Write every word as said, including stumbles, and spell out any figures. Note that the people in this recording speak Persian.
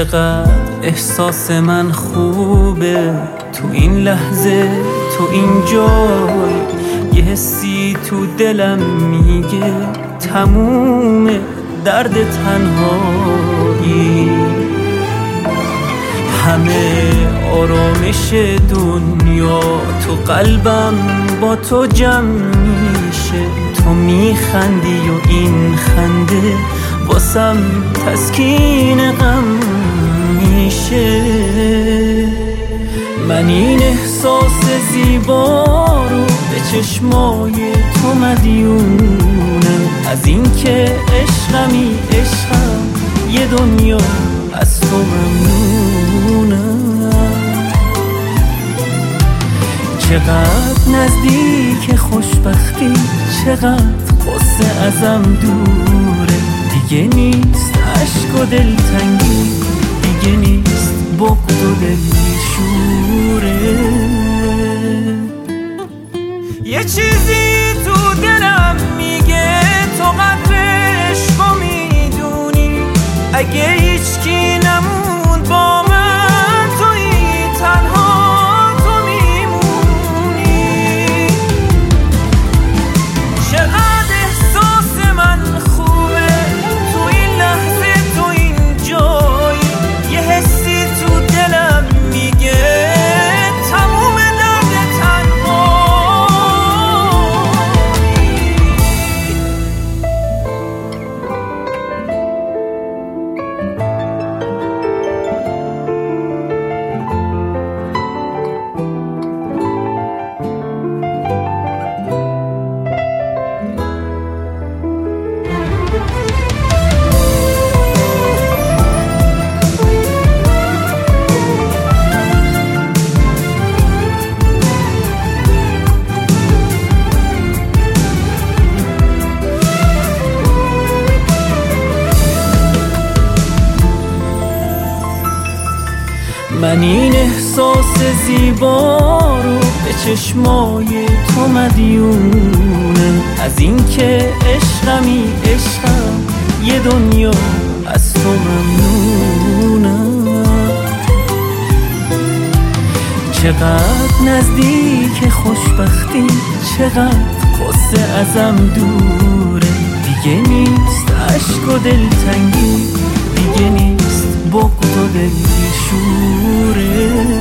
چقدر احساس من خوبه تو این لحظه، تو این جای. یه حسی تو دلم میگه تموم درد تنهایی. همه آرامش دنیا تو قلبم با تو جمع میشه. تو میخندی و این خنده واسم تسکین غم میشه. من این احساس زیبا رو به چشمای تو مدیونم، از این که عشقمی عشقم یه دنیا از تو ممنونم. چقدر نزدیک خوشبختی، چقدر قصه ازم دوره. دیگه نیست عشق و دلتنگی، دیگه نیست بغض و دلشوره. یه چیزی تو دلم میگه تو قدر عشقو میدونی. اگه هیچکی نموند با من، تویی تنها تو میمونی. چقدر احساس من خوبه تو این لحظه، تو این جای. یه حسی تو دلم میگه تموم درد من این احساس زیبا رو به چشمای تو مدیونم، از این که عشقمی عشقم یه دنیا از تو ممنونم. چقدر نزدیک خوشبختی، چقدر قصه ازم دوره. دیگه نیست عشق و دلتنگی، دیگه نیست بغض و دلشوره.